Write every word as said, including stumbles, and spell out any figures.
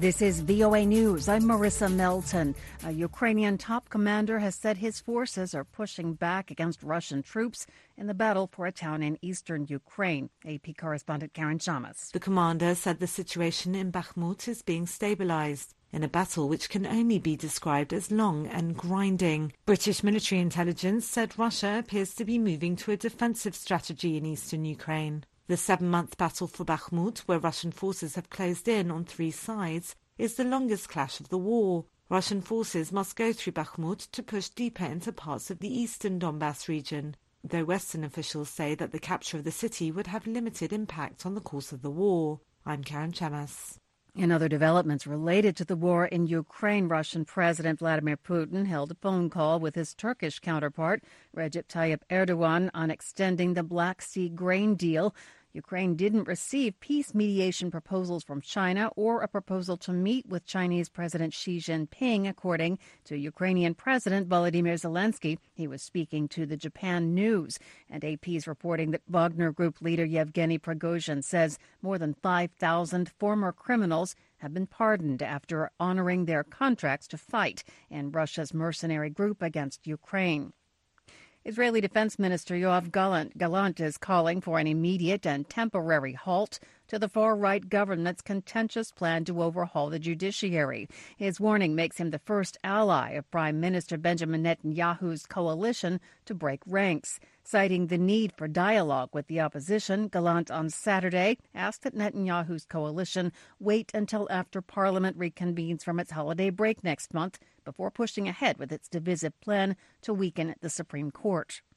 This is V O A News. I'm Marissa Melton. A Ukrainian top commander has said his forces are pushing back against Russian troops in the battle for a town in eastern Ukraine. A P correspondent Karen Chamas. The commander said the situation in Bakhmut is being stabilized in a battle which can only be described as long and grinding. British military intelligence said Russia appears to be moving to a defensive strategy in eastern Ukraine. The seven-month battle for Bakhmut, where Russian forces have closed in on three sides, is the longest clash of the war. Russian forces must go through Bakhmut to push deeper into parts of the eastern Donbass region, though Western officials say that the capture of the city would have limited impact on the course of the war. I'm Karen Chamas. In other developments related to the war in Ukraine, Russian President Vladimir Putin held a phone call with his Turkish counterpart, Recep Tayyip Erdogan, on extending the Black Sea grain deal. Ukraine didn't receive peace mediation proposals from China or a proposal to meet with Chinese President Xi Jinping, according to Ukrainian President Volodymyr Zelensky. He was speaking to the Japan News. And A P is reporting that Wagner Group leader Yevgeny Prigozhin says more than five thousand former criminals have been pardoned after honoring their contracts to fight in Russia's mercenary group against Ukraine. Israeli Defense Minister Yoav Gallant, Gallant is calling for an immediate and temporary halt to the far-right government's contentious plan to overhaul the judiciary. His warning makes him the first ally of Prime Minister Benjamin Netanyahu's coalition to break ranks. Citing the need for dialogue with the opposition, Gallant on Saturday asked that Netanyahu's coalition wait until after Parliament reconvenes from its holiday break next month before pushing ahead with its divisive plan to weaken the Supreme Court.